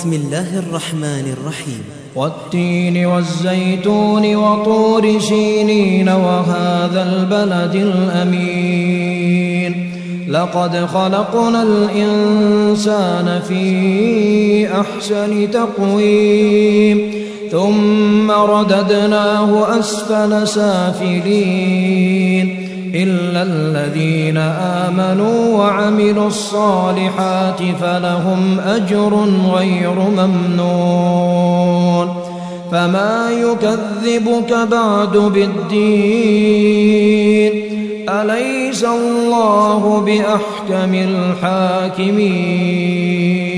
بسم الله الرحمن الرحيم. والتين والزيتون وطور سينين وهذا البلد الأمين لقد خلقنا الإنسان في أحسن تقويم ثم رددناه أسفل سافلين إلا الذين آمنوا وعملوا الصالحات فلهم أجر غير ممنون فما يكذبك بعد بالدين أليس الله بأحكم الحاكمين